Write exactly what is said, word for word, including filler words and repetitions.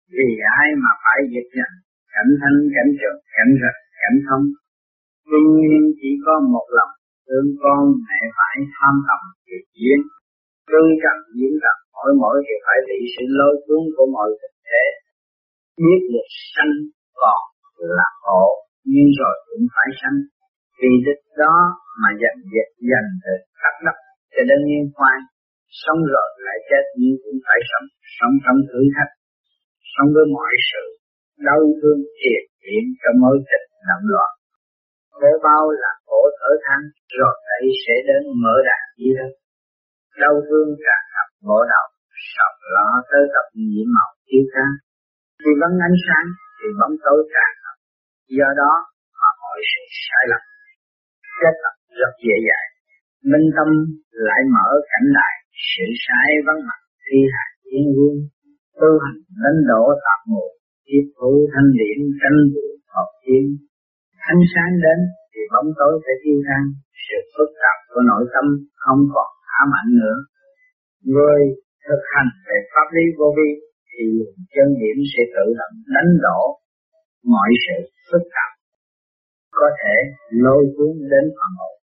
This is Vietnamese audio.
Vì ai mà phải dịch nhận cảnh thanh, cảnh trực, cảnh rạch, cảnh thông. Tuy nhiên chỉ có một lòng thương con mẹ phải tham tầm việc duyên. Cương trần diễn tập mỗi mỗi thì phải bị sự lôi cuốn của mọi thực thể. Biết được sanh còn là khổ, nhưng rồi cũng phải sanh. Vì đích đó mà dành dệt dành được khắc đắp cho đến yên khoan. Sống rồi lại chết nhưng cũng phải sống, sống trong thử thách, sống với mọi sự đau thương triệt hiện trong mối tình động loạn. Khổ bao là khổ thở than, rồi đây sẽ đến mở đàn gì đó. Đau thương tràn ngập bộ đầu, sầu lo tới tập nhiễm màu thiếu ca. Khi vắng ánh sáng thì bóng tối tràn ngập, do đó mà mọi sự sai lầm kết hợp rất dễ dàng. Minh tâm lại mở cảnh đại, sự sai vắng mặt khi hạt thiên vương. Tu hành đánh đổ tạp ngộ, tiếp thu thanh điển tranh vụ hợp thiên. Ánh sáng đến thì bóng tối phải tiêu tan, sự phức tạp của nội tâm không còn ám ảnh nữa. Người thực hành về pháp lý vô vi thì chân điển sẽ tự động đánh đổ mọi sự phức tạp có thể lôi cuốn đến phần hồn.